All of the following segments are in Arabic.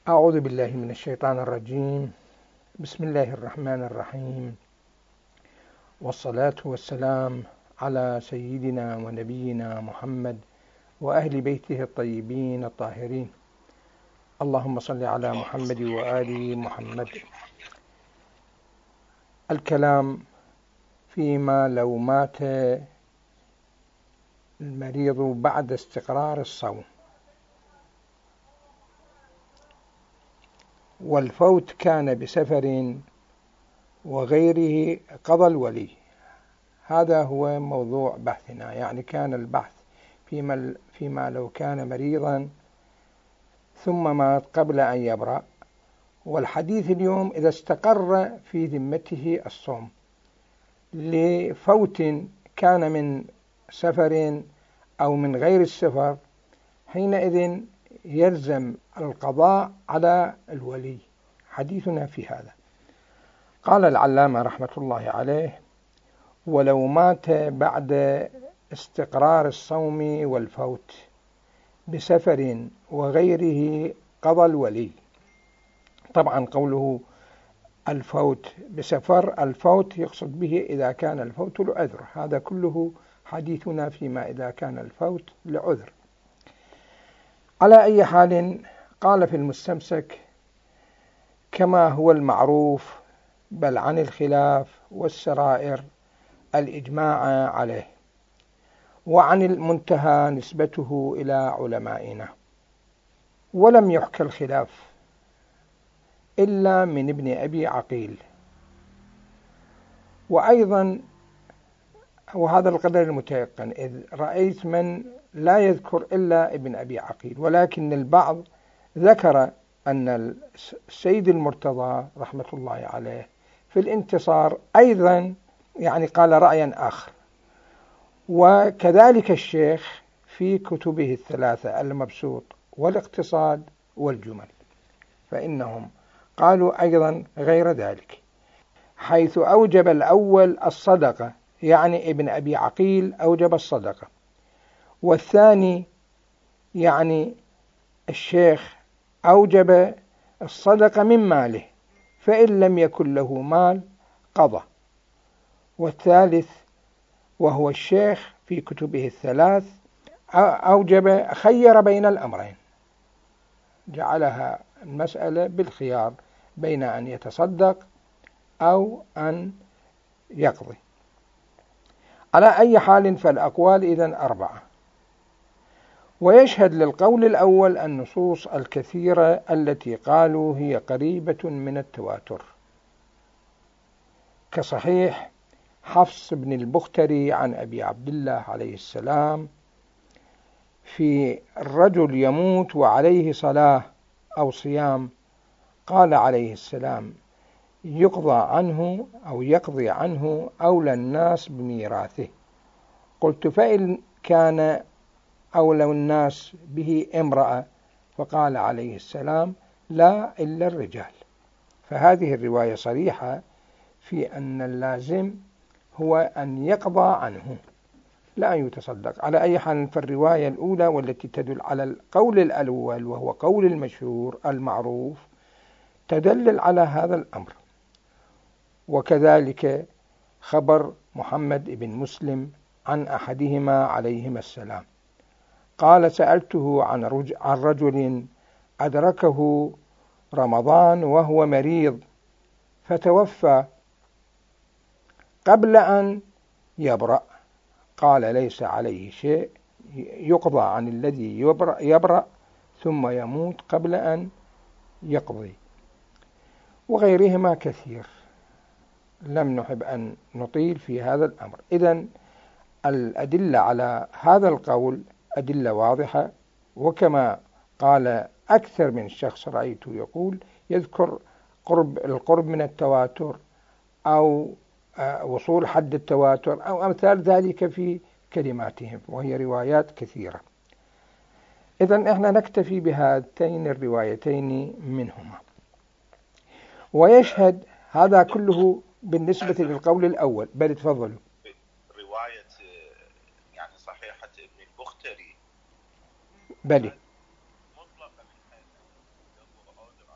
أعوذ بالله من الشيطان الرجيم. بسم الله الرحمن الرحيم، والصلاة والسلام على سيدنا ونبينا محمد وأهل بيته الطيبين الطاهرين. اللهم صل على محمد وآل محمد. الكلام فيما لو مات المريض بعد استقرار الصوم والفوت كان بسفر وغيره قضى الولي. هذا هو موضوع بحثنا، يعني كان البحث فيما لو كان مريضا ثم مات قبل أن يبرأ، والحديث اليوم إذا استقر في ذمته الصوم لفوت كان من سفر أو من غير السفر، حينئذ يلزم القضاء على الولي. حديثنا في هذا. قال العلامة رحمة الله عليه: ولو مات بعد استقرار الصوم والفوت بسفر وغيره قضى الولي. طبعا قوله الفوت بسفر، الفوت يقصد به إذا كان الفوت لعذر، هذا كله حديثنا فيما إذا كان الفوت لعذر. على أي حال، قال في المستمسك: كما هو المعروف بل عن الخلاف والسرائر الإجماع عليه، وعن المنتهى نسبته إلى علمائنا، ولم يحكى الخلاف إلا من ابن أبي عقيل. وأيضا وهذا القدر المتيقن، إذ رأيت من لا يذكر إلا ابن أبي عقيل، ولكن البعض ذكر أن السيد المرتضى رحمة الله عليه في الانتصار أيضا يعني قال رأيا آخر، وكذلك الشيخ في كتبه الثلاثة المبسوط والاقتصاد والجمل، فإنهم قالوا أيضا غير ذلك، حيث أوجب الأول الصدقة، يعني ابن أبي عقيل أوجب الصدقة، والثاني يعني الشيخ أوجب الصدقة من ماله، فإن لم يكن له مال قضى، والثالث وهو الشيخ في كتبه الثلاث أوجب خير بين الأمرين، جعلها المسألة بالخيار بين أن يتصدق أو أن يقضي. على أي حال، فالأقوال إذن أربعة، ويشهد للقول الأول النصوص الكثيرة التي قالوا هي قريبة من التواتر، كصحيح حفص بن البختري عن أبي عبد الله عليه السلام في الرجل يموت وعليه صلاة أو صيام، قال عليه السلام: يقضى عنه أو يقضي عنه أولى الناس بميراثه. قلت: فإن كان أولى الناس به امرأة؟ فقال عليه السلام: لا إلا الرجال. فهذه الرواية صريحة في أن اللازم هو أن يقضى عنه لا أن يتصدق. على أي حال، فالرواية الأولى والتي تدل على القول الأول وهو قول المشهور المعروف تدلل على هذا الأمر، وكذلك خبر محمد بن مسلم عن أحدهما عليهما السلام قال: سألته عن رجل أدركه رمضان وهو مريض فتوفى قبل أن يبرأ، قال: ليس عليه شيء، يقضى عن الذي يبرأ ثم يموت قبل أن يقضي. وغيرهما كثير، لم نحب أن نطيل في هذا الأمر. إذن الأدلة على هذا القول أدلة واضحة، وكما قال أكثر من شخص رأيته يقول يذكر القرب من التواتر أو وصول حد التواتر أو أمثال ذلك في كلماتهم، وهي روايات كثيرة. إذن إحنا نكتفي بهاتين الروايتين منهما. ويشهد هذا كله بالنسبة للقول الأول. بل تفضلوا. رواية يعني صحيحة ابن البختري بلي مطلقة من حيث أوجب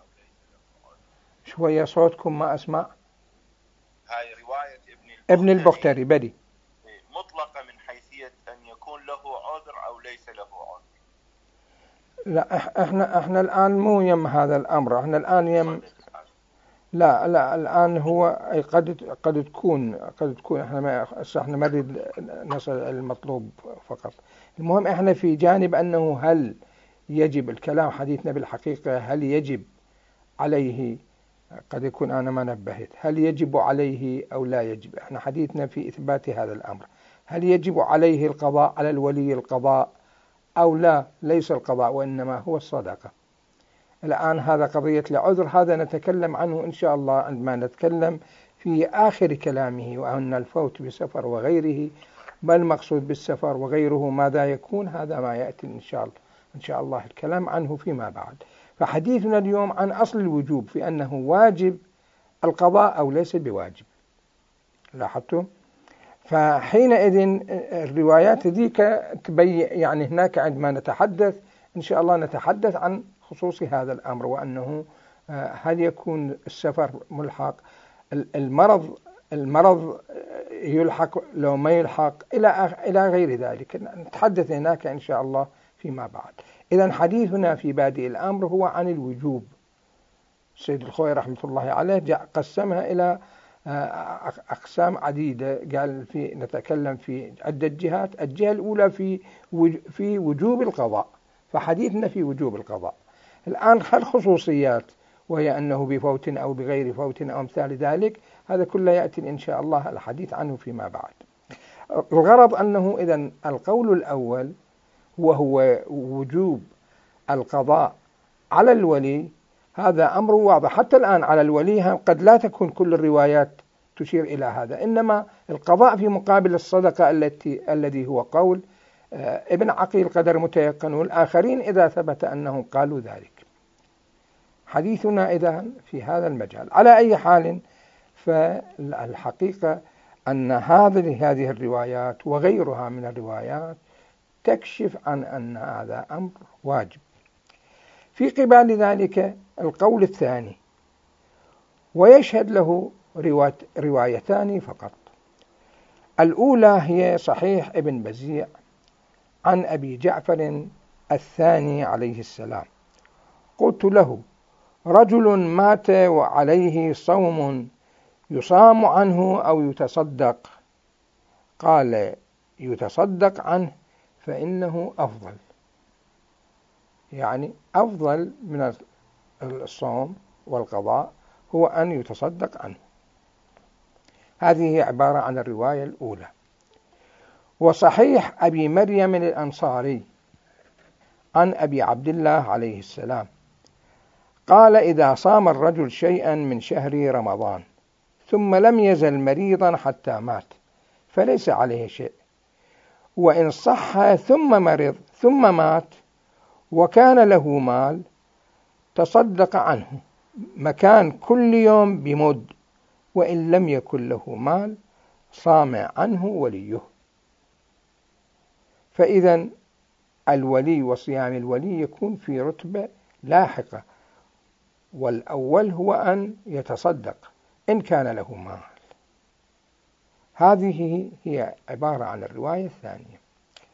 شوية صوتكم ما أسمع. هاي رواية ابن البختري بدي مطلقة من حيثية أن يكون له عذر أو ليس له عذر. لا احنا الآن مو يم هذا الأمر، احنا الآن يم لا الآن هو قد تكون احنا ما نريد نصل المطلوب فقط. المهم احنا في جانب أنه هل يجب الكلام، حديثنا بالحقيقة هل يجب عليه، قد يكون أنا ما نبهت، هل يجب عليه أو لا يجب. احنا حديثنا في إثبات هذا الأمر، هل يجب عليه القضاء، على الولي القضاء أو لا، ليس القضاء وإنما هو الصدقة. الآن هذا قضية العذر، هذا نتكلم عنه إن شاء الله عندما نتكلم في آخر كلامه، وأن الفوت بسفر وغيره، ما المقصود بالسفر وغيره ماذا يكون، هذا ما يأتي إن شاء الله الكلام عنه فيما بعد. فحديثنا اليوم عن أصل الوجوب، في أنه واجب القضاء أو ليس بواجب. لاحظتم؟ فحينئذ الروايات ذيك تبين، يعني هناك عندما نتحدث إن شاء الله نتحدث عن خصوص هذا الأمر، وأنه هل يكون السفر ملحق، المرض يلحق لو ما يلحق، إلى غير ذلك نتحدث هناك إن شاء الله فيما بعد. إذن حديثنا في بادئ الأمر هو عن الوجوب. السيد الخوئي رحمة الله عليه قسمها إلى أقسام عديدة، قال نتكلم في عدة جهات. الجهة الأولى في وجوب القضاء، فحديثنا في وجوب القضاء. الآن الخصوصيات، وهي أنه بفوت أو بغير فوت أو أمثال ذلك، هذا كله يأتي إن شاء الله الحديث عنه فيما بعد. الغرض أنه إذن القول الأول وهو وجوب القضاء على الولي، هذا أمر واضح. حتى الآن على الولي قد لا تكون كل الروايات تشير إلى هذا، إنما القضاء في مقابل الصدقة الذي هو قول ابن عقيل قدر متيقن، والآخرين إذا ثبت أنهم قالوا ذلك. حديثنا إذن في هذا المجال. على أي حال، فالحقيقة أن هذه الروايات وغيرها من الروايات تكشف عن أن هذا أمر واجب. في قبال ذلك القول الثاني، ويشهد له روايتان فقط. الأولى هي صحيح ابن بزيع عن أبي جعفر الثاني عليه السلام: قلت له: رجل مات وعليه صوم يصام عنه أو يتصدق؟ قال: يتصدق عنه فإنه أفضل. يعني أفضل من الصوم والقضاء هو أن يتصدق عنه. هذه هي عبارة عن الرواية الأولى. وصحيح أبي مريم الأنصاري عن أبي عبد الله عليه السلام قال: إذا صام الرجل شيئا من شهر رمضان ثم لم يزل مريضا حتى مات فليس عليه شيء، وإن صح ثم مرض ثم مات وكان له مال تصدق عنه مكان كل يوم بمد، وإن لم يكن له مال صام عنه وليه. فإذا الولي وصيام الولي يكون في رتبة لاحقة، والأول هو أن يتصدق إن كان له مال. هذه هي عبارة عن الرواية الثانية.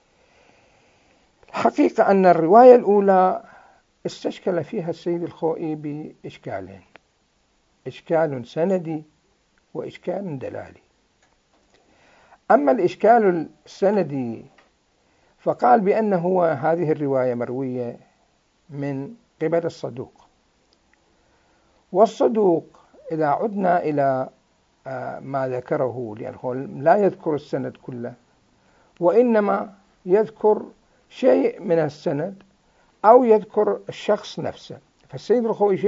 الحقيقة أن الرواية الأولى استشكل فيها السيد الخوئي بإشكالين: إشكال سندي وإشكال دلالي. أما الإشكال السندي فقال بأنه هذه الرواية مروية من قبل الصدوق، والصدوق إذا عدنا إلى ما ذكره، لأنه لا يذكر السند كله وإنما يذكر شيء من السند أو يذكر الشخص نفسه. فالسيد الخوئي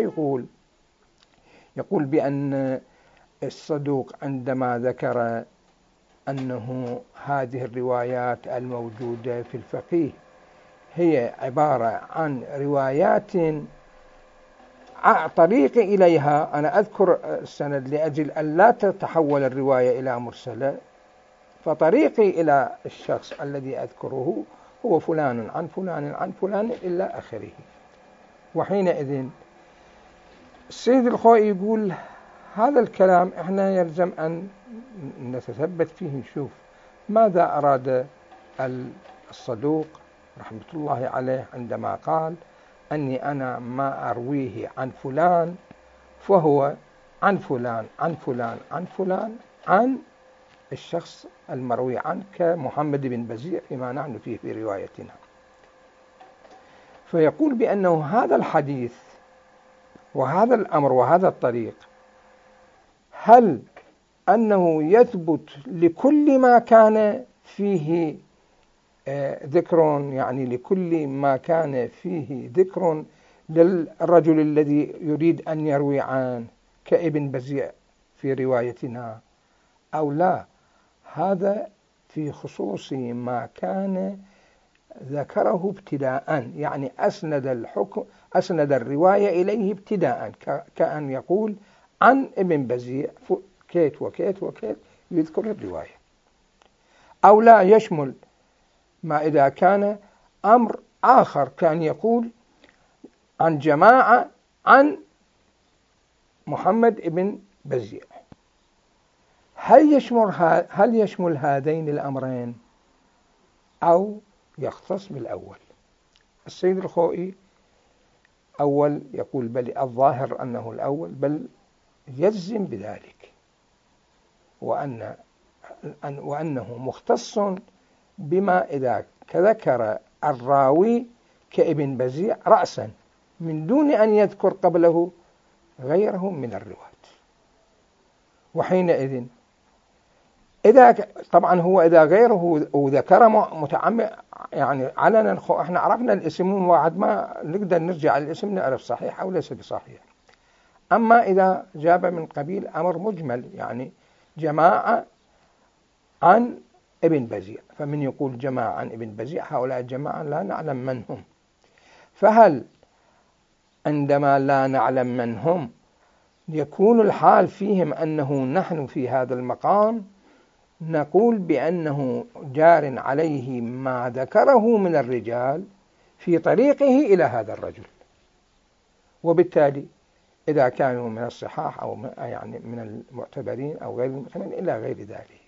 يقول بأن الصدوق عندما ذكر أنه هذه الروايات الموجودة في الفقيه هي عبارة عن روايات طريقي إليها، أنا أذكر السند لأجل أن لا تتحول الرواية إلى مرسلة، فطريقي إلى الشخص الذي أذكره هو فلان عن فلان عن فلان إلى آخره. وحينئذ السيد الخوئي يقول هذا الكلام احنا يلزم أن نتثبت فيه، نشوف ماذا أراد الصدوق رحمة الله عليه عندما قال أني أنا ما أرويه عن فلان فهو عن فلان عن فلان عن فلان عن الشخص المروي عنه كمحمد بن بزيع فيما نحن فيه في روايتنا. فيقول بأنه هذا الحديث وهذا الأمر وهذا الطريق هل أنه يثبت لكل ما كان فيه ذكر، يعني لكل ما كان فيه ذكر للرجل الذي يريد أن يروي عنه كابن بزيع في روايتنا، أو لا؟ هذا في خصوص ما كان ذكره ابتداء، يعني أسند الرواية إليه ابتداء، كأن يقول عن ابن بزيع كيت وكيت وكيت يذكر الرواية. أو لا يشمل ما إذا كان أمر آخر، كان يقول عن جماعة عن محمد بن بزيع. هل يشمل هذين الأمرين أو يختص بالأول؟ السيد الخوئي أول يقول بل الظاهر أنه الأول، بل يجزم بذلك، وأنه مختص بما إذا ذكر الراوي كابن بزيع رأسا من دون أن يذكر قبله غيره من الرواة. وحينئذ طبعا هو إذا غيره ذكر متعمد يعني علنا، احنا عرفنا الاسم واحد ما نقدر نرجع الاسم نعرف صحيح أو ليس بصحيح. أما إذا جاب من قبيل أمر مجمل، يعني جماعة عن ابن بزيع، فمن يقول جماعة عن ابن بزيع هؤلاء الجماعة لا نعلم من هم. فهل عندما لا نعلم من هم يكون الحال فيهم أنه نحن في هذا المقام نقول بأنه جار عليه ما ذكره من الرجال في طريقه إلى هذا الرجل، وبالتالي إذا كانوا من الصحاح أو يعني من المعتبرين أو غير المعتبرين إلى غير ذلك.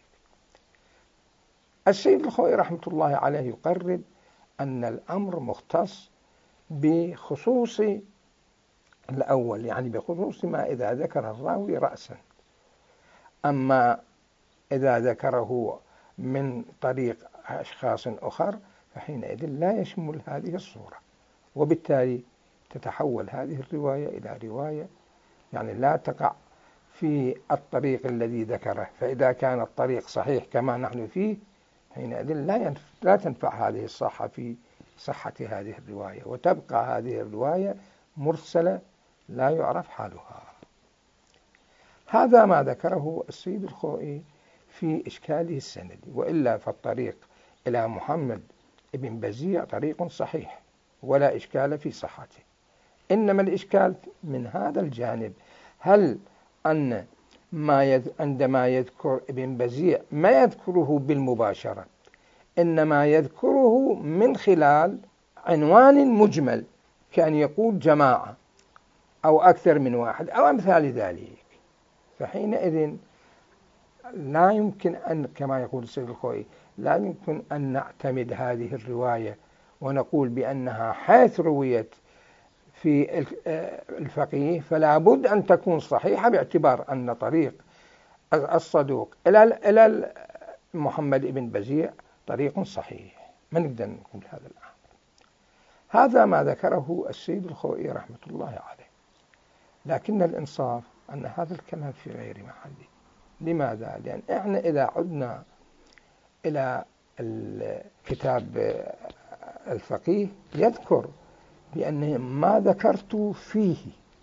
السيد الخوئي رحمة الله عليه يقرر أن الأمر مختص بخصوص الأول، يعني بخصوص ما إذا ذكر الراوي رأسا. أما إذا ذكره من طريق أشخاص أخر فحينئذ لا يشمل هذه الصورة، وبالتالي تتحول هذه الرواية إلى رواية يعني لا تقع في الطريق الذي ذكره. فإذا كان الطريق صحيح كما نحن فيه حينئذ لا تنفع هذه الصحة في صحة هذه الرواية، وتبقى هذه الرواية مرسلة لا يعرف حالها. هذا ما ذكره السيد الخوئي في إشكاله السندي، وإلا فالطريق إلى محمد بن بزيع طريق صحيح ولا إشكال في صحته، إنما الإشكال من هذا الجانب، هل أن عندما يذكر ابن بزيع ما يذكره بالمباشرة، إنما يذكره من خلال عنوان مجمل، كان يقول جماعة أو أكثر من واحد أو أمثال ذلك، فحينئذ لا يمكن أن كما يقول السيد الخوئي لا يمكن أن نعتمد هذه الرواية ونقول بأنها حيث رويت في الفقيه فلا بد أن تكون صحيحة، باعتبار أن طريق الصدوق إلى محمد بن بزيع طريق صحيح. ما نقدر نقول هذا الأمر. هذا ما ذكره السيد الخوئي رحمة الله عليه، لكن الإنصاف أن هذا الكلام في غير محله. لماذا؟ لأن إحنا إذا عدنا إلى الكتاب الفقيه يذكر بأن ما ذكرت فيه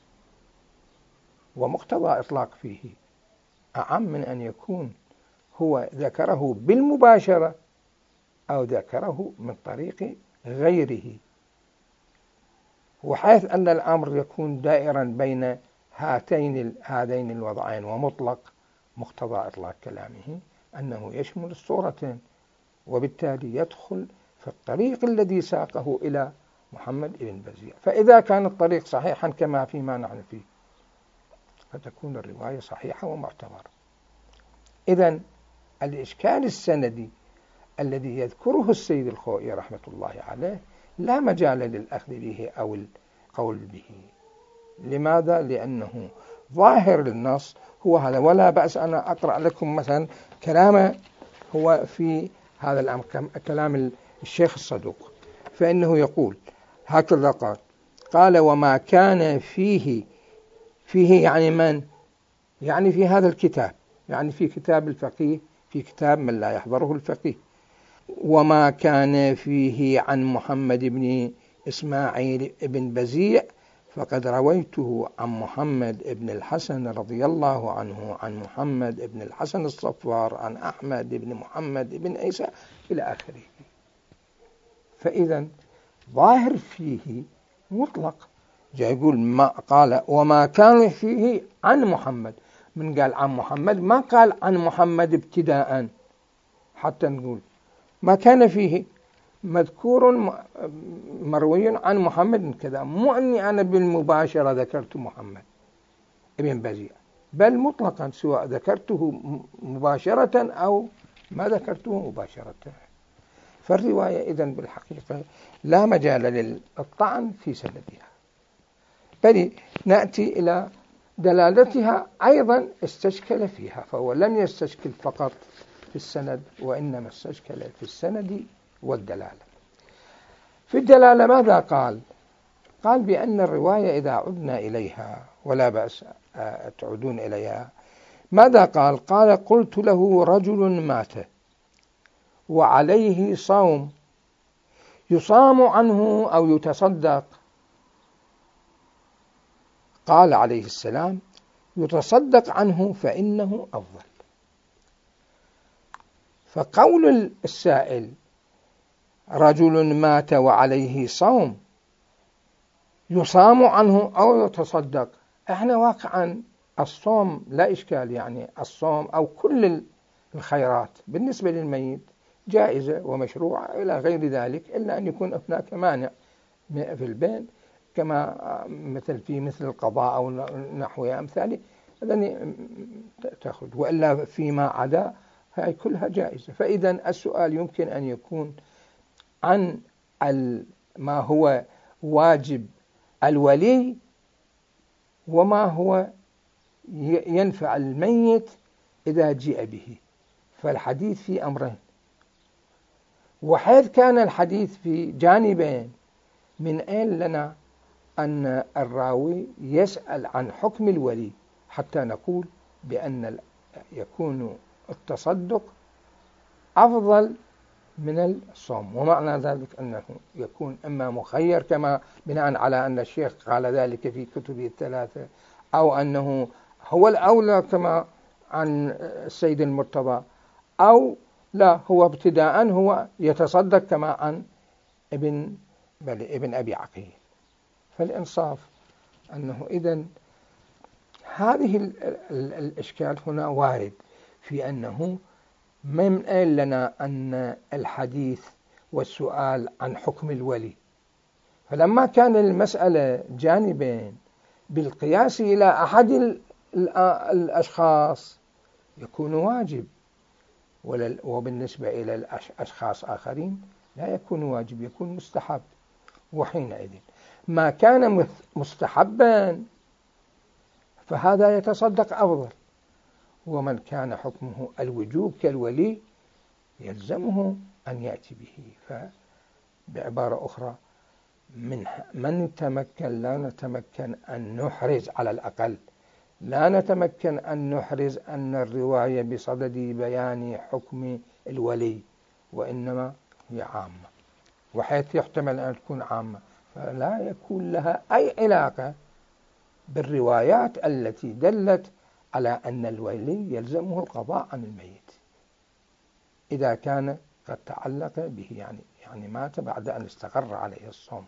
ومقتضى إطلاق فيه أعم من أن يكون هو ذكره بالمباشرة أو ذكره من طريق غيره، وحيث أن الأمر يكون دائرا بين هذين الوضعين ومطلق، مقتضى إطلاق كلامه أنه يشمل الصورتين، وبالتالي يدخل في الطريق الذي ساقه إلى محمد بن بزيع. فإذا كان الطريق صحيحا كما فيما نحن فيه فتكون الرواية صحيحة ومعتبرة. إذن الإشكال السندي الذي يذكره السيد الخوئي رحمة الله عليه لا مجال للأخذ به أو القول به. لماذا؟ لأنه ظاهر النص هو هذا. ولا بأس أنا أقرأ لكم مثلا كلامه هو في هذا الأمر، كلام الشيخ الصدوق، فإنه يقول هكذا قال وما كان فيه يعني من؟ يعني في هذا الكتاب، يعني في كتاب الفقيه، في كتاب من لا يحضره الفقيه. وما كان فيه عن محمد بن إسماعيل بن بزيع فقد رويته عن محمد بن الحسن رضي الله عنه عن محمد بن الحسن الصفار عن أحمد بن محمد بن عيسى إلى آخره. فإذا ظاهر فيه مطلق، جاء يقول ما قال وما كان فيه عن محمد، من قال عن محمد ما قال عن محمد ابتداء، حتى نقول ما كان فيه مذكور مروي عن محمد كذا، مو أني أنا بالمباشرة ذكرت محمد ابن بزيع، بل مطلقا سواء ذكرته مباشرة أو ما ذكرته مباشرة. فالرواية إذن بالحقيقة لا مجال للطعن في سندها، بل نأتي إلى دلالتها أيضا استشكل فيها، فهو لم يستشكل فقط في السند وإنما استشكل في السند والدلالة. في الدلالة ماذا قال؟ قال بأن الرواية إذا عدنا إليها ولا بأس تعودون إليها. ماذا قال؟ قال قلت له رجل مات وعليه صوم يصام عنه أو يتصدق. قال عليه السلام يتصدق عنه فإنه أفضل. فقول السائل رجل مات وعليه صوم يصام عنه أو يتصدق، احنا واقعا الصوم لا إشكال، يعني الصوم أو كل الخيرات بالنسبة للميت جائزة ومشروعة إلى غير ذلك، إلا أن يكون هناك مانع في البين كما مثل القضاء أو نحوها أمثاله، هذا تأخذ، وإلا فيما عدا هاي كلها جائزة. فإذا السؤال يمكن أن يكون عن ما هو واجب الولي وما هو ينفع الميت إذا جاء به. فالحديث في أمرين، وحيث كان الحديث في جانبين، من أين لنا أن الراوي يسأل عن حكم الولي حتى نقول بأن يكون التصدق أفضل من الصوم؟ ومعنى ذلك أنه يكون إما مخير كما بناء على أن الشيخ قال ذلك في كتبه الثلاثة، أو أنه هو الأولى كما عن السيد المرتضى، أو لا هو ابتداء هو يتصدق كما عن ابن أبي عقيل. فالإنصاف أنه إذن هذه الإشكال هنا وارد في أنه من أين لنا أن الحديث والسؤال عن حكم الولي. فلما كان المسألة جانبين بالقياس إلى أحد الأشخاص يكون واجب، وبالنسبة إلى الأشخاص آخرين لا يكون واجب، يكون مستحب. وحينئذ ما كان مستحبا فهذا يتصدق أفضل، ومن كان حكمه الوجوب كالولي يلزمه أن يأتي به. فبعبارة أخرى من تمكن، لا نتمكن أن نحرز، على الأقل لا نتمكن أن نحرز أن الرواية بصدد بيان حكم الولي، وإنما هي عامة، وحيث يحتمل أن تكون عامة فلا يكون لها أي علاقة بالروايات التي دلت على أن الولي يلزمه القضاء عن الميت إذا كان قد تعلق به، يعني مات بعد أن استقر عليه الصوم.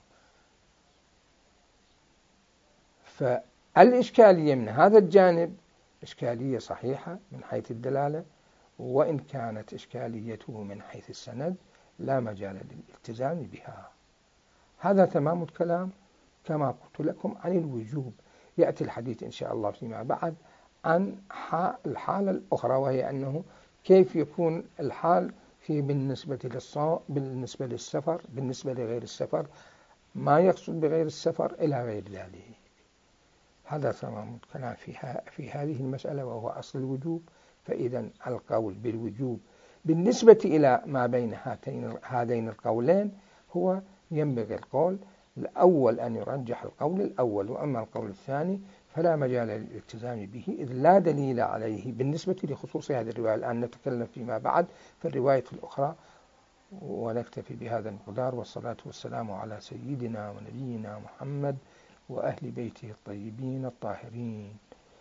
فالإشكالية من هذا الجانب إشكالية صحيحة من حيث الدلالة، وإن كانت إشكاليته من حيث السند لا مجال للالتزام بها. هذا تمام الكلام كما قلت لكم عن الوجوب. يأتي الحديث إن شاء الله فيما بعد عن الحالة الأخرى، وهي أنه كيف يكون الحال بالنسبة بالنسبة للسفر، بالنسبة لغير السفر، ما يقصد بغير السفر إلى غير ذلك. هذا تمام الكلام في هذه المسألة، وهو أصل الوجوب. فإذا القول بالوجوب بالنسبة إلى ما بين هذين القولين هو ينبغي القول الأول أن يرجح القول الأول، وأما القول الثاني فلا مجال للالتزام به، إذ لا دليل عليه بالنسبة لخصوص هذه الرواية. الآن نتكلم فيما بعد في الرواية الأخرى، ونكتفي بهذا المقدار، والصلاة والسلام على سيدنا ونبينا محمد وأهل بيته الطيبين الطاهرين.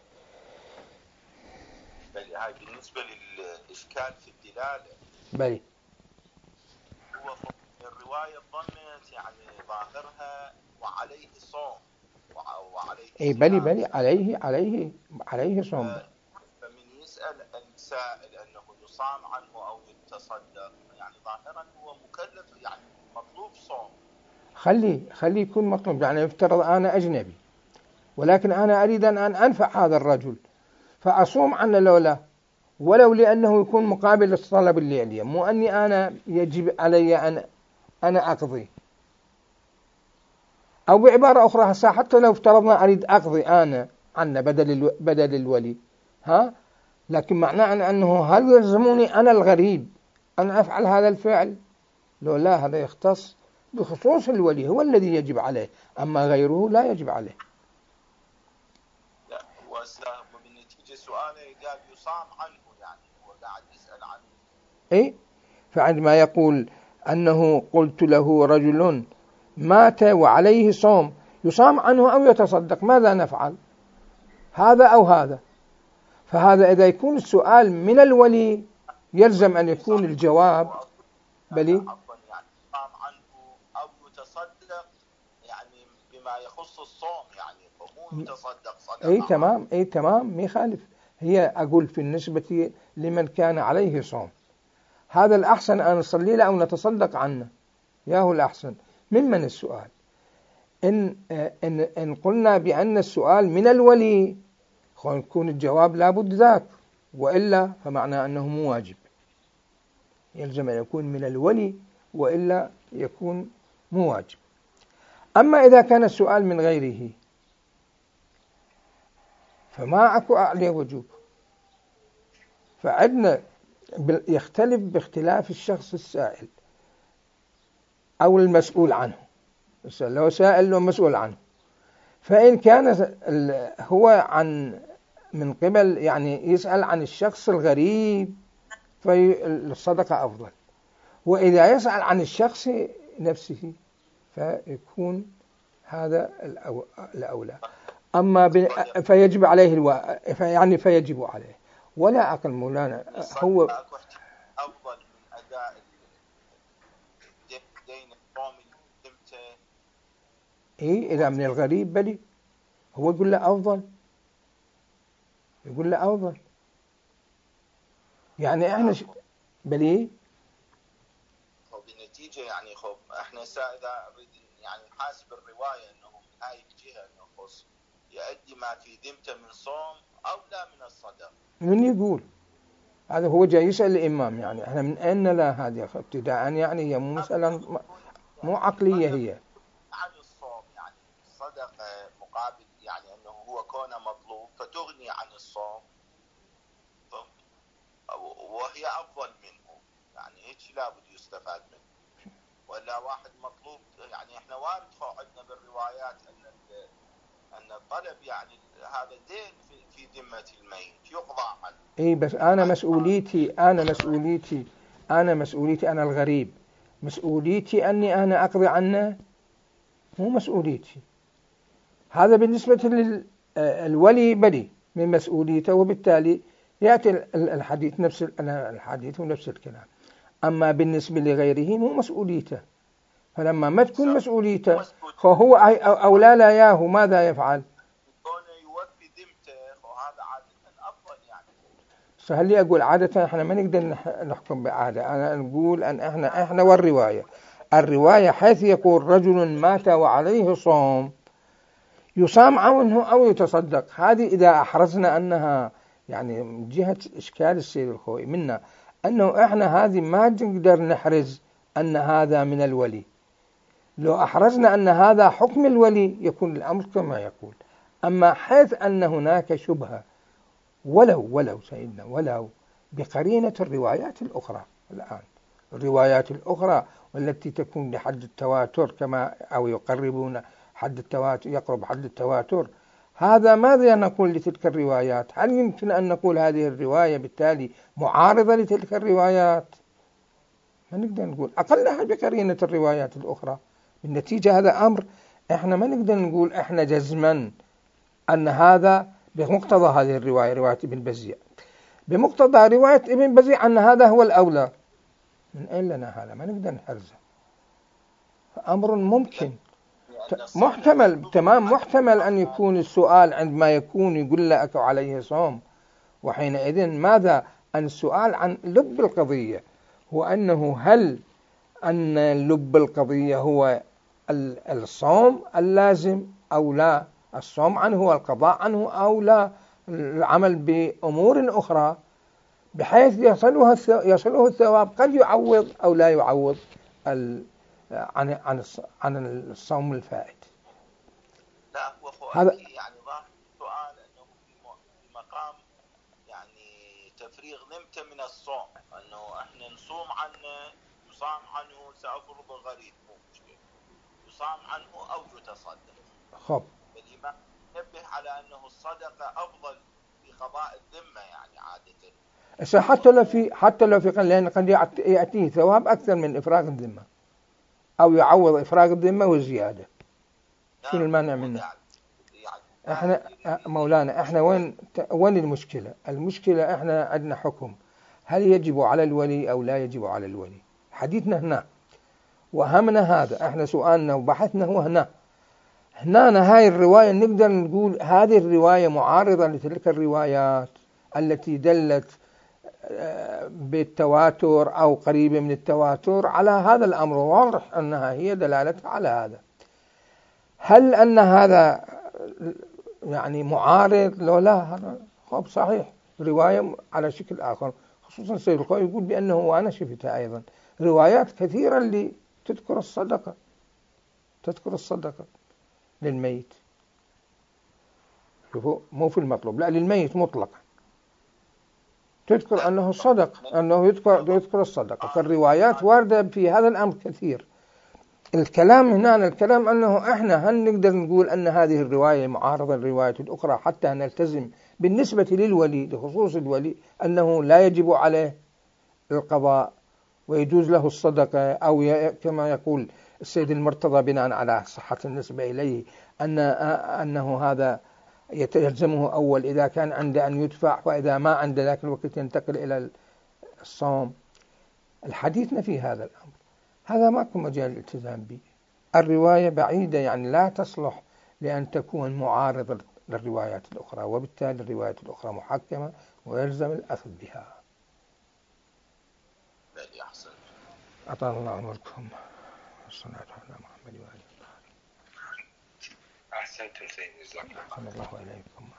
بل هاي بالنسبة للإشكال في الدلالة، بل هو الرواية ضمت يعني ظاهرها وعليه صوم وعليه بلي عليه صوم. فمن يسأل السائل أنه يصام عنه أو يتصدق، يعني ظاهرا هو مكلف، يعني مطلوب صوم. خلي يكون مطلوب، يعني يفترض أنا أجنبي ولكن أنا أريد أن أنفع هذا الرجل فأصوم عنه ولو لأنه يكون مقابل الطلب اللي عليه، مو أني أنا يجب علي أن أنا أقضي. أو بعبارة أخرى حتى لو افترضنا أريد أقضي أنا عنه بدل الولي، لكن معناه أنه هل يلزمني أنا الغريب أن أفعل هذا الفعل؟ لو لا، هذا يختص بخصوص الولي، هو الذي يجب عليه، أما غيره لا يجب عليه. لا، وبالنتيجة سؤاله قال يصام عنه، يعني هو قاعد يسأل عنه. فعندما يقول أنه قلت له رجل مات وعليه صوم، يصام عنه أو يتصدق، ماذا نفعل؟ هذا أو هذا؟ فهذا إذا يكون السؤال من الولي يلزم أن يكون الجواب بلي يعني يصام عنه أو يتصدق، يعني بما يخص الصوم، يعني مو يتصدق صدقة. تمام ما يخالف. هي أقول في النسبة لمن كان عليه صوم، هذا الأحسن أن نصلي له أو نتصدق عنه، ياهو الأحسن. ممن السؤال؟ إن قلنا بأن السؤال من الولي يكون الجواب لابد ذاك، وإلا فمعنى أنه مو واجب، يلزم أن يكون من الولي وإلا يكون مو واجب. أما إذا كان السؤال من غيره فما أكو عليه وجوب. فعندنا يختلف باختلاف الشخص السائل أو المسؤول عنه. لو سائل له مسؤول عنه، فإن كان هو من قبل يعني يسأل عن الشخص الغريب فالصدقة أفضل، وإذا يسأل عن الشخص نفسه فيكون هذا الأولى. أما فيجب عليه فيجب عليه، ولا أقل مولانا هو أفضل من أداء دين الصوم إذا من الغريب بلي هو يقول له أفضل، يعني إحنا بلي وبالنتيجة يعني إحنا إذا أريد يعني نحاسب الرواية أنه من هاي الجهة أنه خص يؤدي ما في ذمته من صوم أو لا من الصدق. من يقول هذا؟ هو جاي يسأل الإمام، يعني إحنا من أين لا هذه ابتداء، يعني هي مو مسألة مو عقلية، هي عن الصوم، يعني الصدقة مقابل، يعني أنه هو كونه مطلوب فتغني عن الصوم وهي أفضل منه، يعني هيك لابد يستفاد منه. ولا واحد مطلوب، يعني إحنا وارد عندنا بالروايات أن الطلب يعني هذا دين في ذمة الميت يقضى عنه. بس أنا مسؤوليتي أنا الغريب، مسؤوليتي أني أنا أقضي عنه، مو مسؤوليتي. هذا بالنسبة للولي بدي من مسؤوليته، وبالتالي يأتي الحديث ونفس الكلام. أما بالنسبة لغيره مو مسؤوليته، فلما ما تكون مسؤوليته فهو أولى لا ياهو ماذا يفعل؟ يوفي ذمته، وهذا عادة أفضل. يعني فهل لي أقول عادة؟ إحنا ما نقدر نحكم بعادة. أنا نقول أن إحنا والرواية حيث يقول رجل مات وعليه صوم، يصام عنه أو يتصدق. هذه إذا أحرزنا أنها يعني من جهة إشكال السيد الخوئي منا أنه إحنا هذه ما نقدر نحرز أن هذا من الولي. لو أحرزنا أن هذا حكم الولي يكون الأمر كما يقول. أما حيث أن هناك شبهة ولو سيدنا ولو بقرينة الروايات الأخرى الآن، الروايات الأخرى والتي تكون لحد التواتر كما أو يقربون حد التواتر، يقرب حد التواتر، هذا ماذا نقول لتلك الروايات؟ هل يمكن أن نقول هذه الرواية بالتالي معارضة لتلك الروايات؟ ما نقدر نقول أقلها بقرينة الروايات الأخرى. بالنتيجة هذا أمر إحنا ما نقدر نقول إحنا جزما أن هذا بمقتضى هذه الرواية، رواية ابن بزيع، بمقتضى رواية ابن بزيع أن هذا هو الأولى. من أين لنا هذا؟ ما نقدر نحرزه. أمر ممكن محتمل، تمام، محتمل أن يكون السؤال عندما يكون يقول لك عليه صوم، وحينئذ ماذا؟ أن السؤال عن لب القضية هو أنه هل أن لب القضية هو الصوم اللازم أو لا، الصوم عنه والقضاء عنه أو لا، العمل بأمور أخرى بحيث يصله الثواب، قد يعوض أو لا يعوض عن الصوم الفائت. لا هو هذا يعني ظاهر السؤال أنه في مقام يعني تفريغ نمته من الصوم، أنه إحنا نصوم عنه، يصام عنه، سأفرض غريب مو مشكلة، يصام عنه أو يتصدق. خب فالإمام ينبه على أنه الصدقة أفضل في قضاء الذمة يعني عادة. حتى لو في لأن قد يأتيه ثواب أكثر من إفراغ الذمة، أو يعوض إفراغ الذمة وزيادة. شنو المانع منه؟ احنا مولانا احنا وين المشكلة؟ المشكلة احنا عندنا حكم، هل يجب على الولي أو لا يجب على الولي؟ حديثنا هنا وهمنا هذا، احنا سؤالنا وبحثنا هو هنا هاي الرواية نقدر نقول هذه الرواية معارضة لتلك الروايات التي دلت بالتواتر أو قريبة من التواتر على هذا الأمر، واضح أنها هي دلالتها على هذا. هل أن هذا يعني معارض؟ لو لا، هذا خب صحيح رواية على شكل آخر، خصوصا السيد الخوئي يقول بأنه وأنا شفتها أيضا روايات كثيرة اللي تذكر الصدقة للميت، شوفوا مو في المطلوب، لا للميت مطلقا تذكر أنه صدق، أنه يذكر الصدقة. فالروايات واردة في هذا الأمر كثير. الكلام هنا الكلام أنه إحنا هل نقدر نقول أن هذه الرواية معارضة للرواية الأخرى حتى نلتزم بالنسبة للولي، لخصوص الولي، أنه لا يجب عليه القضاء ويجوز له الصدقة، أو كما يقول السيد المرتضى بناء على صحة النسبة إليه أنه هذا يتلزمه أول إذا كان عنده أن يدفع، وإذا ما عنده ذاك الوقت ينتقل إلى الصوم. الحديثنا في هذا الأمر هذا ماكو مجال الالتزام به. الرواية بعيدة يعني لا تصلح لأن تكون معارضة للروايات الأخرى، وبالتالي الروايات الأخرى محكمة ويلزم الأخذ بها. أطال الله عمركم. الصلاة على محمد وآله. أحسنتم سيدي، جزاكم الله. الله إليكم.